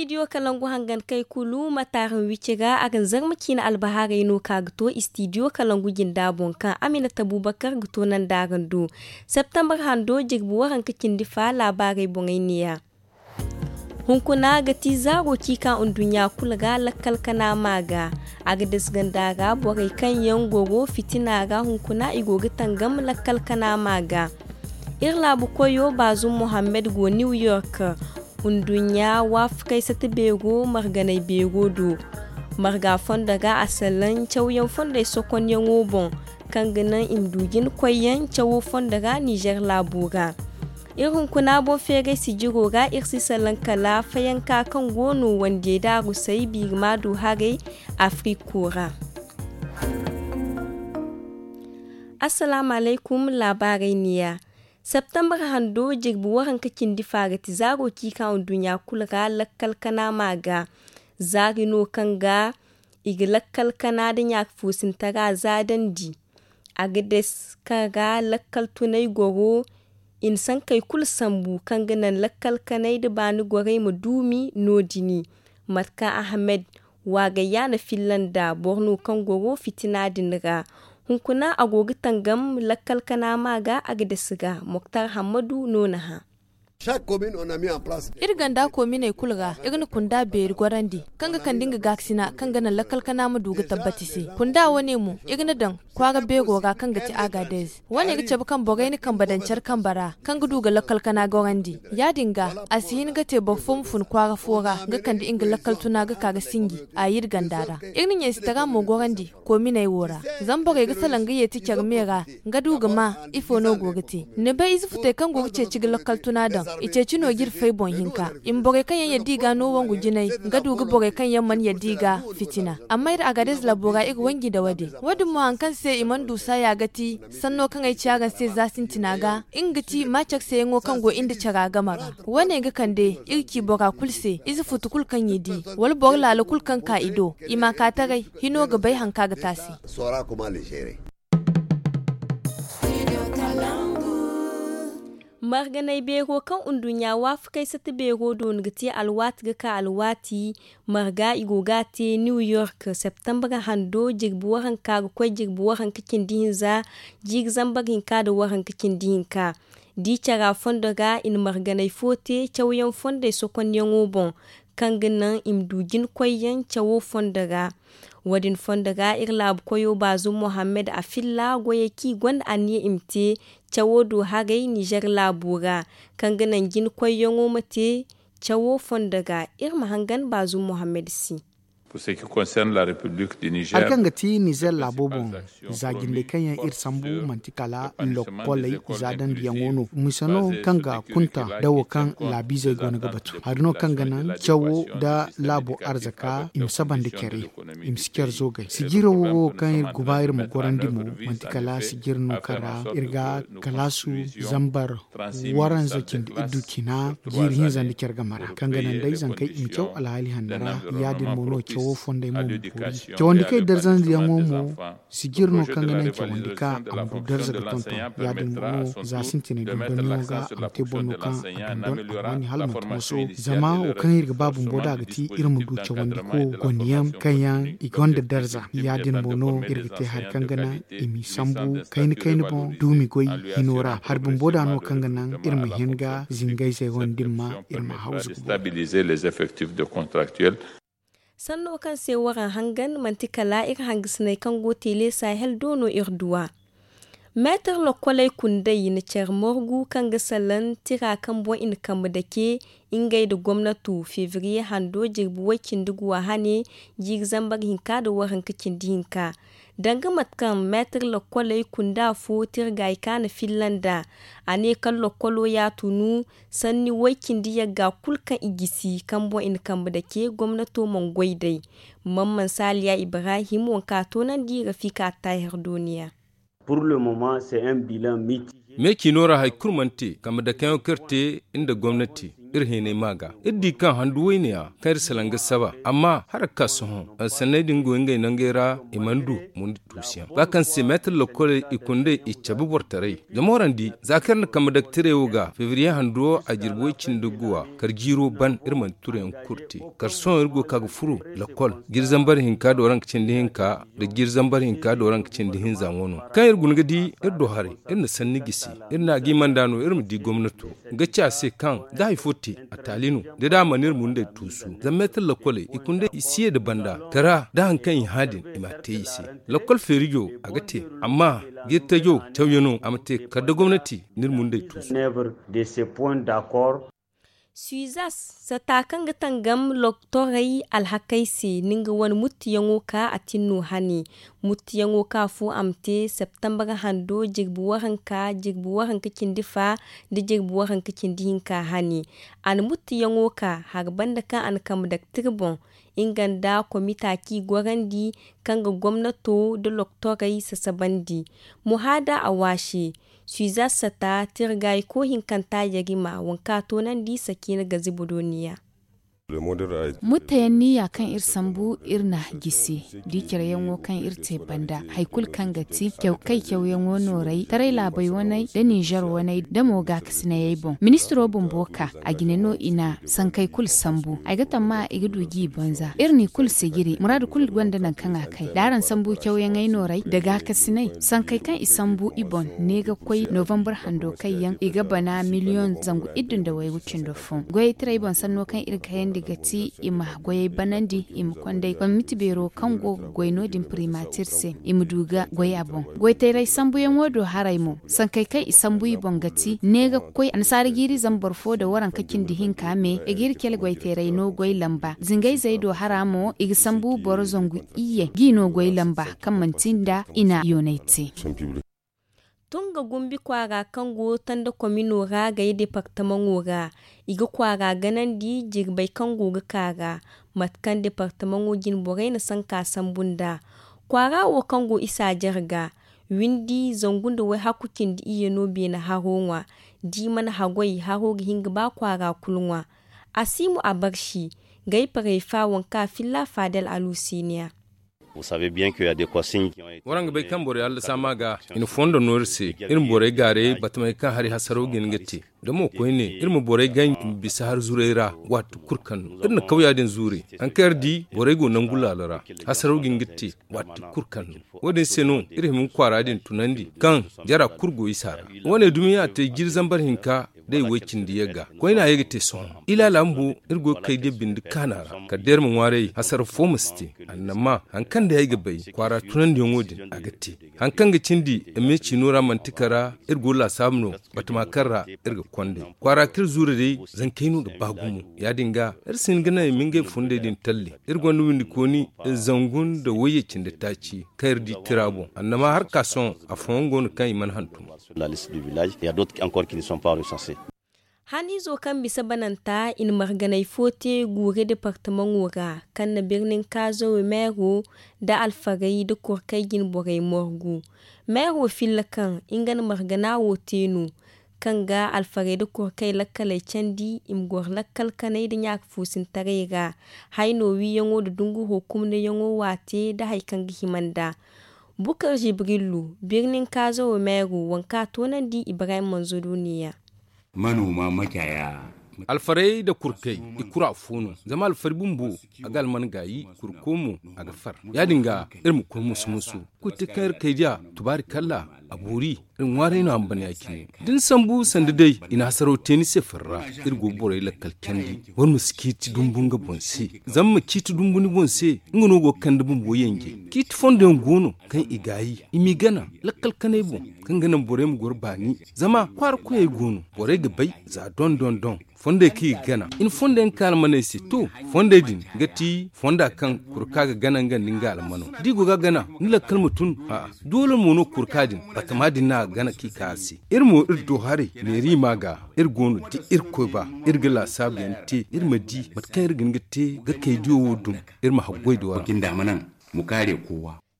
Studio Kalangu hangan kai kulu matarin wiciga agan zarmaki na albahare no ka gito Studio Kalangu ginda bonkan Aminata Abubakar gito nan dagan do. September hando jigbu waran kakin difa labarai bongainiya. Hunkuna gati zago kika undunya kulga lakalkana maga. Agades gandaga borai kan yangogo fitina hunkuna igogi tangam lakalkana maga. Irla bukoyo bazu Mohammed go New York. Undunya wafkai sata bego marganai bego do. Marga fondaga asalan chawyan fonda sokon yangobon. Kanganan imdugin kwayan chawo fondaga Niger labuga. Irin kuna bo fere si jiro ga irsi salan kala fayan kakan gono wande da rusai bi madu hare Afrikura. Assalamu alaikum labarai niya. September hando jigbu waran kakin difaga ti zaro kika dunya kulga lakkal kana maga. Zari no kanga igi lakkal kana da yak fusin taga zadandi. Agades kaga lakkal tunai goro in san kai kul sambu kan ganan lakkal kanai da bani gwarai madumi nodini matka Ahmed waga yana Finlanda Borno kan goro fitina dinga hunkuna agogi tangam lakkal kana maga agdesiga Muktar Hamadu nonaha. Irganda komine kulga igni kunda beri gwarandi kanga kandinga gaksina kanga na lakal kana mu duga tabbatisi kunda wane mu igni dan kwaga bego ga kanga ti agadez wane gice kan bogaini kan badancar kan bara kanga duga lakal kana gwarandi ya dinga asihin ga te bofum fun kwaga fora ga kandi inga lakal tuna ga kaga singi a yirgandara igni ne sitaga mu gwarandi komine wora zamboga ga salanga yeti kyarmera ga duga ma ifo no gogati ne bai izfute kan gogice ci lakal tuna dan ice cino girfai bon hinka in boge kan yan diga no wangu jinai gadu gu boge kan yan man ya diga fitina amma ir agades labora ig wangi da wade wadin mu hankan sai iman dusa ya gati sanno kan ai ciagan sai zasin tinaga ingati macak sai ngo kan go inda caga gamara wane ga kande irki boga kulse izu futukul kan yidi wal bor la kul kan ka ido ima ka tagai hino ga bai hanka ga tasi sora kuma le shere. Marganai bego kan undunya wafukai sata bego don gati alwati ga ka alwati marga igogate New York September hando jigbu wahan ka kwai jigbu wahan kakin dihinza jig zambagin ka da wahan kakin dihinka di cara fondaga in marganai fote chawyan fonda sokon yangobon kanganan imdugin kwayan chawo fondaga wadin fondaga irlab koyo bazu Mohammed afilla goyeki gwanda aniye imte chawodo hagai Niger labura kanganan gin koyon mate chawo fondaga irma hangan bazu Mohammed si. Pour ce qui concerne la République du Niger, alkangati Niger labobon zagin de kanya ir sambu mantikala lokkolai zadan diangono musano kanga kunta dawo kan labize gona gabatu harno kanga nan chawo da labo arzaka im saban de kere im siker zogai sigiro wo kan gubair mo gorandimo mantikala sigirno kara irga kalasu zambar waran zakin idukina jirhin zan diker gamara kanga nan dai zan kai im kyau alhali handara yadin mono wo fonde mo puri kai darzan diango mo sigirno kangana chawandika ambu darza tonto yadin mo za sintine de banyoga amte bonno kan andon wani halmat moso zama o kan irga babu boda gati irmu du chawandiko goniyam kayan igonde darza yadin mono irga te har kangana imi sambu kaini bon dumi goy hinora harbun boda no kangana irmu henga zingai se gondimma irma hausu stabiliser les effectifs de contractuels. Sanno kan sai waran hangan mantikala ir hangisnai kan gotele sahel dono irduwa. Metar lokolai kundai na cer morgu kan gasalan tira kan bo in kan dake ingai da gwamnati fevrier hando jirbu wakin duguwa hane jig zambar hinka da waran kakin dinka. Danga matkan metar lokolai kunda fo tirgai kana Finlanda ane kan lokolo ya tunu sanni wakin diya ga kulkan igisi kan bo in kan dake gwamnato mongwaidai. Mamman Saliya Ibrahim wanka tonan di rafika tahir duniya. Pour le moment, c'est un bilan mitigé. Me kinora hay kurmanti kama da kayan kirte inda gwamnati irhene maga iddi kan handuwe ne ya kayar salanga saba amma har ka sohon sanai dingo ngai nangera imandu mundi tusiya bakan se metal lokole ikunde ichabu bortare jamorandi zakar na kama daktire woga fevrier hando a jirbo cinduguwa karjiro ban irman turen kurti karson irgo kaga furu lokol girzambar hinka da oran kicin hinka da girzambar hinka da oran kicin hin zanwono kan irgun gadi irdo hare irna sanni gisi irna gi mandano irmu di gwamnato gacha se kan da haifoti a talinu da da manir mun da tusu zammetal lokole ikunde isiye da banda kara da hankan hadin imate isi lokol feriyo agate amma gitta yo tawyano amate kada gwamnati nirmun da tusu Suizas satakan gam loktorai alhakaisi ninga wani mutiyango ka atinu hani mutiyango ka fu amte September hando jigbuwa hanka kindifa da jigbuwa hanka kindihinka hani an mutiyango ka hagbanda kan an kam daktirbon inganda komita ki gwagandi kanga gwamnato da loktorai sasabandi muhada awashi Suiza sata tirgai ko hinkanta yagima wanka tonan di sake na gazi budoniya. Mutayen niyya kan ir sambu irna gisi dikir yanwo kan irte banda haikul kan gati kyaukai yanwo norai tarai labai wanai da Niger wanai da moga kasina yaybon ministro bomboka a gineno ina san kai kul sambu ai gatan ma igudu gi banza irni kul sigiri muradu kul gwanda nan kan akai daran sambu kyauyen ai norai daga kasinai san kai kan isambu ibon ne ga koi November hando kai yan iga bana miliyon zangu idun da wai wucin dofon goyi tarai ban sanno kan irkayen digati ima goye banandi im kwandai kwamiti bero kango goyno din primatirse im duga goye abon goy tayrai sambuyen wodo haraimo sankai isambu bongati nega koy ansari giri zambarfo da waran kakin dihin kame e gir kel goy tayrai no goy lamba zingai zaido haramo ig sambu borzongu iye gino goy lamba kamantinda ina yonaiti Tunga gumbi kwaga kango tanda komino ga ga departement ga iga kwaga ganan di jirbai kango ga kaga matkan departement gin borai na sanka sambunda kwaga wo kango isa jarga windi zangunda wai hakukin di iye no be na haronwa di mana hagoi haro ga hinga ba kwaga kulunwa asimu abarshi gai parefa wanka filla fadel alusinia. Vous savez bien qu'il y a des consignes qui ont été waranga bay kan bore Allah samaga in fondo norse irin bore gare batmay kan hari hasaro gengeti da mo koyne irin bore gan bisa har zureira wat kurkan irin kawya din zure an kardi bore go nan gulalara hasaro gengeti wat kurkan wodin seno irin mun kwara din tunandi kan jara kurgo isara wone dumiya te girzan bar hinka dai wakin diyaga koyna yegete son ila lambu irgo kai de bindi kanara ka der mun ware hasar fomusti annama an kan da yage bai kwara tunan da yongodi agatti an kan ga cindi emeci nora mantikara irgo la samno batuma karra irga konde kwara kir zure dai zan kainu da bagumu ya dinga irsin gana minge funde din talle irgo nu windi koni zangun da wayecin da taci kayar di tirabo annama har kason a fongon kai man hantu la liste du village il y a d'autres encore qui ne sont pas recensés. Hani zo kan bisa bananta in marganai fote gure departement wura kan na birnin Kazo Mero da alfagai da kurkai gin borai morgu. Mero filakan ingan margana wotenu kan ga alfagai da kurkai lakalai candi imgor lakal kanai da nyak fusin tarega haino wi yango da dungu hukum da yango wate da haikan gihimanda. Bukar Jibrilu birnin Kazo Mero wanka tonan di Ibrahim Manzo duniya. Manoma makiyaya alfarai da kurkai ikura fono zama alfari bumbu a galman gayi kurkomu a gafar ya dinga irin kurmusu musu ko ta kayar kai ja tubari kalla a buri irin ware na ambani yake din sambu sanda dai ina saraute ni se farra irgo borai la kalkendi won muskiti dumbun ga bonse zamma kiti dumbuni bonse ngono go kan dubun boyenge kiti fonde ngono kan igayi imigana la kalkane bon kan ganan borai mu gurbani zama kwar ko ay gono borai ga bai za don fonde ki gana in fonde en kalmane si to fonde din gati fonda kan kurka ga ganan gan ninga almano digo ga gana nila kalmutun a dole mono kurka din batama din na gana ki kasi irmo irdo hare ne rima ga irgono ti irko ba irgala sabin ti irmadi matkan irgin gate ga kai diwo dum irma hagoi do kin da manan mu kare kowa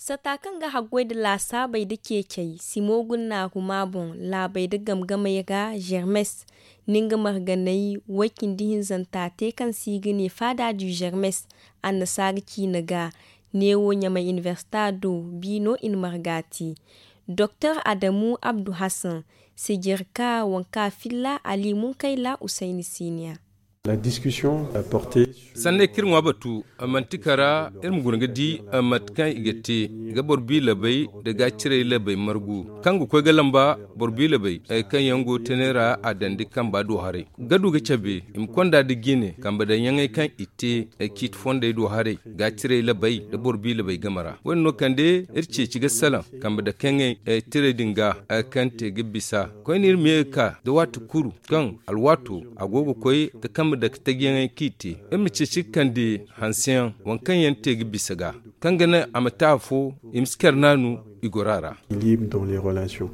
Satakan ga hagwai da lasa bai da kekei simogun na humabon labai da gamgamai ga Germes ninga marganai wakin dihin zantate kan sigine fada du Germes an nasarki naga newo nyama universitado bino in margati. Dr. Adamu Abdu Hassan sigirka wanka filla Ali Munkaila Usaini Siniya. La discussion a porté sanne kirwa batu amantikara irin gurgadi amatkan igate ga borbi labai daga cire labai margu kangu ko galamba borbi labai ay kan yango tenera adandi kan ba do hare gadu ga chabe im konda de gine kan ba da yangai kan ite ay kit fonde do hare ga cire labai da borbi labai gamara wonno kande irce ci ga salam kan ba da kangai ay tire dinga ay kan te gibisa ko ni meka da watu kuru kan alwatu agogo koy da kan da tagiyan kiti emice cikan de hansiyan wankan yan tegi bisaga kan gana amatafo imskar nanu igorara libre dans les relations.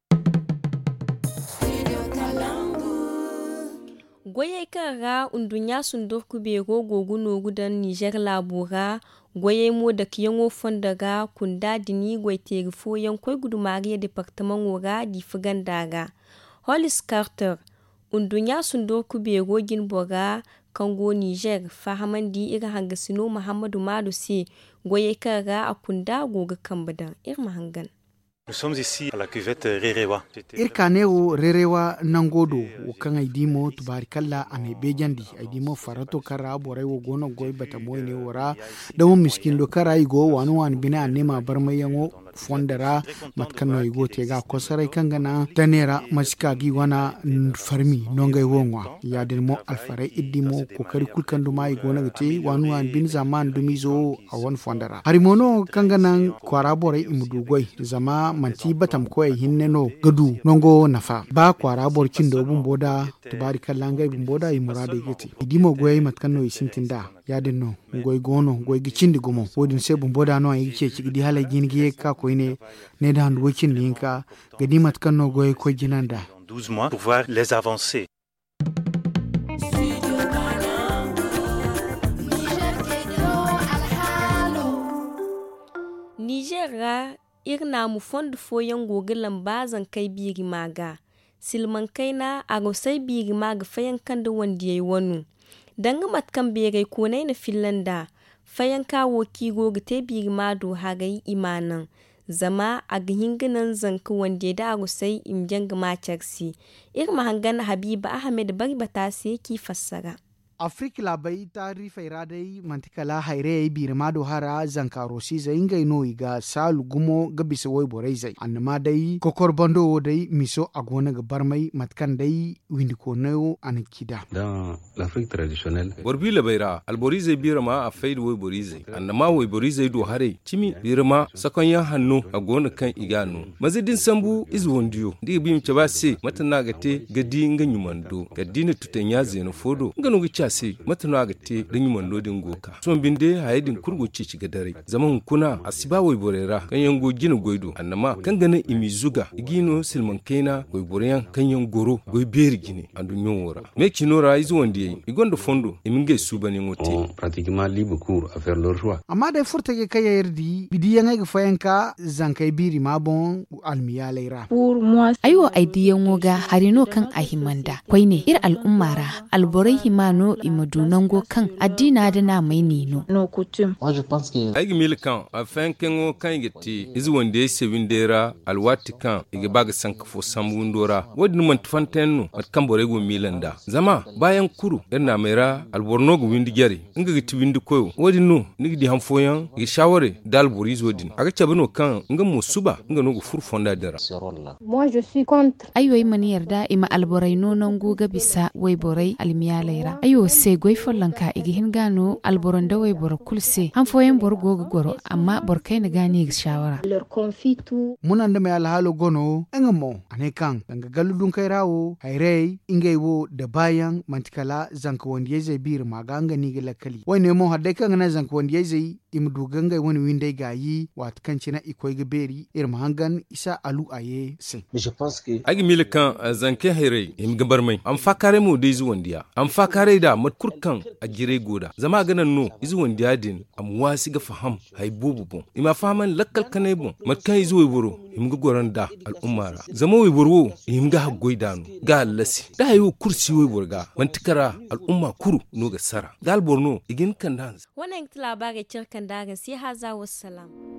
Goye kara undunya sundur kube gogo no gudan Niger labura goye mo da kiyango fondaga kunda dini goite fo yankoi gudumariya departement wora di fugandaga Hollis Carter undunya sundur kube gogin boga kango Niger fahamandi ira hangasino Muhammadu Madusi goye kara akunda goga kambadan irma hangan. Nous sommes ici à la cuvette Rerewa. Irkaneo Rerewa nangodo ukan aidimo tubarikalla ame bejandi aidimo farato kara borai wo gono goy batamoy ne wora dawo miskin do kara igo wanu wan bina anema barmayango fondara matkano igo tega kosarai kangana tanera masika gi wana farmi nongay wongwa yadin mo alfarai idimo kokari kulkandu mai gona gati wanu wan bin zaman dumizo awon fondara harimono kangana kwara borai imudu goy zama manti batam koy hinneno gadu nongo nafa ba kwara borkin do bumboda tubarikalla ngai bumboda imurade gati idimo goy matkano isintinda yadin no goy gono goy gicindi gomo wodin se bumboda no ay ce cigidi hala gingi ka ko ne dan wakin linka gadi matkano goy ko jinanda 12 mois pour voir les avancées. Niger irna mu fond foyan gogilan bazan kai biri maga silman kaina agosai biri maga fayan kan da wanda yayi wanu danga matkan bere ko nai na Finlanda fayan kawo ki gogi te biri mado hagai imanan zama a gihinginan zanka wanda da agosai imjanga macarsi irma hangan Habiba Ahmed bari batase ki fassara. Afrika labai tarifa iradai mantikala haire birmado hara zankaro siza ingai no iga salu gumo gabisa woi borai zai annama dai kokor bando dai miso agona ga barmai matkan dai windiko nayo anikida dans l'Afrique traditionnelle borbi labaira alborize birama a faid woi borize annama woi borize do hare timi birama sakon ya hannu agona kan igano mazidin sambu izwondiyo ndi bim chabase matana gate gadi nganyumando gadina tutanya zeno fodo ngano gicha se matana gate danyu lodin goka son binde hayedin kurgoce ci gadare zaman kuna asiba woi borera kan yango gina goido annama kan gana imizuga igino silman kaina goi boreyan kan yan goro goi beri gine andu nyora me kinora izu wonde igondo fondo iminge subani ngote pratiquement libre cours à faire leur choix amma dai furta ke kayerdi bidiyan ga fayanka zankai biri mabon almiya laira pour moi ayo aidiyan woga harino kan ahimanda koine ir al'ummara alborai himano imadunango kan addina da na mai nino no coutume moi je pense que aigi milkan afin kengo kan igiti izu wonde sevindera alwati kan igibaga sanka fo sambundora wadin man tufantenno mat kambore go milanda zama bayan kuru na mera alborno go windi gari inga giti windi koyo wadin no nigdi hanfoyan igi shaware dal boriz wadin aga chabano kan inga musuba inga no go furfonda dara moi je suis contre ayo mani yarda ima alborai nonon goga bisa wai borai almiya laira ayo se goy follanka igi hingano alboronda wai bor kulse hanfoyan bor goga goro amma bor kai na gani shawara leur confie tout munan da mai alhalo gono engamo ane kan danga galudun kai rawo hairei ingai wo da bayan mantikala zanka wanda ya zai bir maganga ni ga lakali wai ne mo hadai kan na zanka wanda ya zai imdu ganga wani windai gayi wat kanci na ikoi ga beri irma hangan isa alu aye se je pense que agi milkan zanke hairei im gabar mai am fakare mu dai zuwan dia am fakare da mat kurkan a gire goda zama ganan no izu wanda yadin am wasi ga faham hay bubu bon ima faman lakkal kanai bon mat kan izu wiboro imga goran da al'ummara zama wiboro imga haggoi danu ga lasi da hayo kursi wiborga mantikara al'umma kuru no ga sara gal borno igin kan dan wannan labarin cirkan daga sai haza wassalam